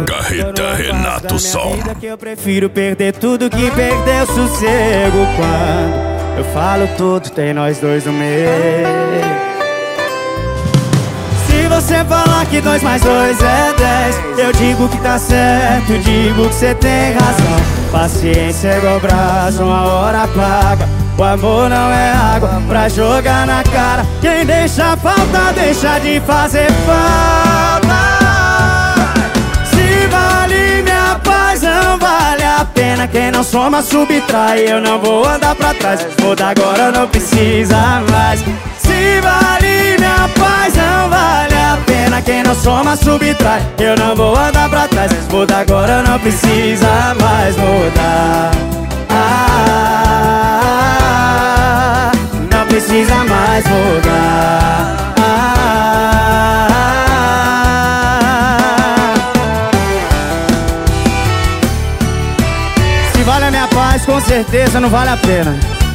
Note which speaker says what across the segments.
Speaker 1: Carreta Renato Som.
Speaker 2: Que eu prefiro perder tudo que perder o sossego. Quando eu falo tudo, tem nós dois no meio. Se você falar que 2 mais 2 é 10, eu digo que tá certo, digo que você tem razão. Paciência é igual braço, uma hora paga. O amor não é água pra jogar na cara. Quem deixa falta, deixa de fazer falta. Se vale minha paz, não vale a pena. Quem não soma, subtrai. Eu não vou andar pra trás. Vou dar agora, não precisa mais. Se vale minha paz, não vale a pena. Quem não soma, subtrai. Eu não vou andar pra trás. Vou dar agora, não precisa mais mudar. Não precisa mais mudar. Se vale a minha paz, com certeza não vale a pena.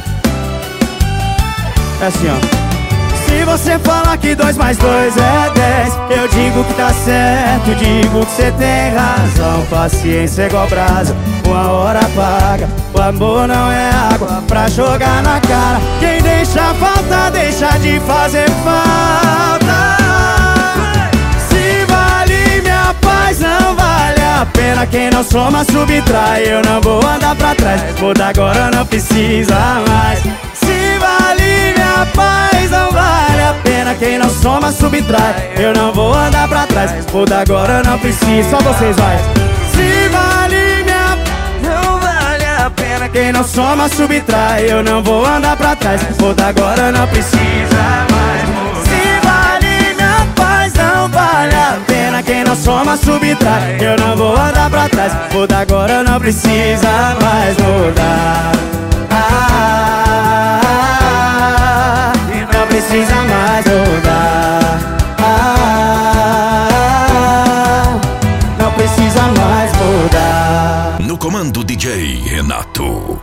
Speaker 2: É assim, ó. Se você falar que 2 mais 2 é 10, eu digo que tá certo, digo que você tem razão. Paciência é igual brasa, uma hora apaga. O amor não é água pra jogar na cara. Quem deixa falta, deixa de fazer falta. Se vale minha paz, não vale a pena. Quem não soma, subtrai. Eu não vou andar pra trás. Muda agora, não precisa mais. Se vale minha paz, não vale a pena. Quem não soma, subtrai. Eu não vou andar pra trás. Muda agora, não precisa. Só vocês, vai. Se vale minha paz, não vale a pena. Quem não soma, subtrai. Eu não vou andar pra trás. Muda agora, não precisa mais. Se vale minha paz, não vale a pena. Quem não soma, subtrai. Eu não vou andar pra trás. Muda agora, não precisa mais mudar. Não precisa mais mudar. Não precisa mais mudar.
Speaker 1: No comando DJ Renato.